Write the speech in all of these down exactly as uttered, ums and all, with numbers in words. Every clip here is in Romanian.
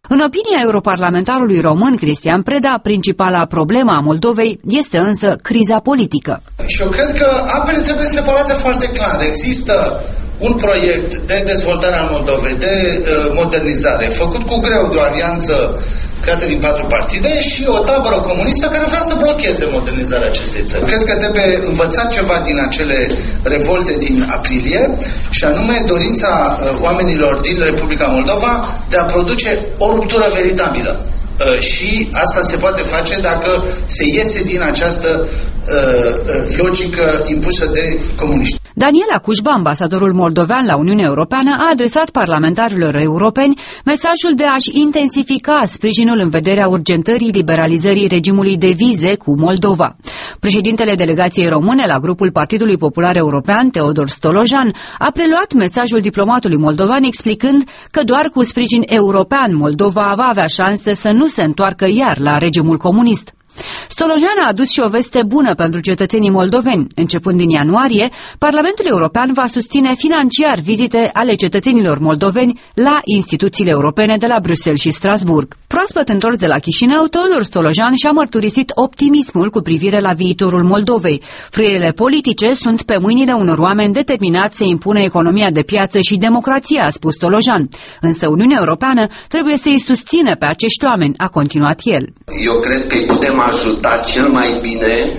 În opinia europarlamentarului român Cristian Preda, principala problemă a Moldovei este însă criza politică. Și eu cred că apele trebuie separate foarte clar. Există un proiect de dezvoltare a Moldovei, de uh, modernizare, făcut cu greu de o alianță creată din patru partide și o tabără comunistă care vrea să blocheze modernizarea acestei țări. Cred că trebuie învățat ceva din acele revolte din aprilie și anume dorința uh, oamenilor din Republica Moldova de a produce o ruptură veritabilă. Uh, și asta se poate face dacă se iese din această uh, uh, logică impusă de comuniști. Daniela Cușba, ambasadorul moldovean la Uniunea Europeană, a adresat parlamentarilor europeni mesajul de a-și intensifica sprijinul în vederea urgentării liberalizării regimului de vize cu Moldova. Președintele delegației române la grupul Partidului Popular European, Teodor Stolojan, a preluat mesajul diplomatului moldovan explicând că doar cu sprijin european Moldova va avea șanse să nu se întoarcă iar la regimul comunist. Stolojan a adus și o veste bună pentru cetățenii moldoveni. Începând din ianuarie, Parlamentul European va susține financiar vizite ale cetățenilor moldoveni la instituțiile europene de la Bruxelles și Strasburg. Proaspăt întors de la Chișinău, Teodor Stolojan și-a mărturisit optimismul cu privire la viitorul Moldovei. Frâiele politice sunt pe mâinile unor oameni determinați să impună economia de piață și democrația, a spus Stolojan. Însă Uniunea Europeană trebuie să îi susțină pe acești oameni, a continuat el. Eu cred că îi putem ajuta cel mai bine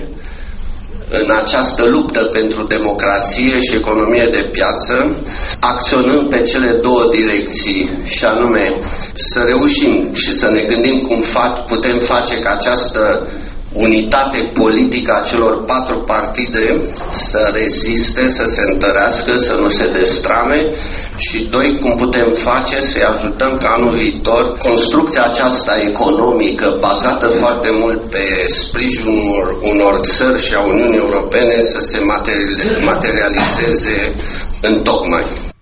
în această luptă pentru democrație și economie de piață, acționând pe cele două direcții, și anume să reușim și să ne gândim cum fac, putem face ca această unitate politică a celor patru partide să reziste, să se întărească, să nu se destrame, și doi, cum putem face să-i ajutăm ca anul viitor construcția aceasta economică bazată foarte mult pe sprijinul unor țări și a Uniunii Europene să se materializeze în tocmai.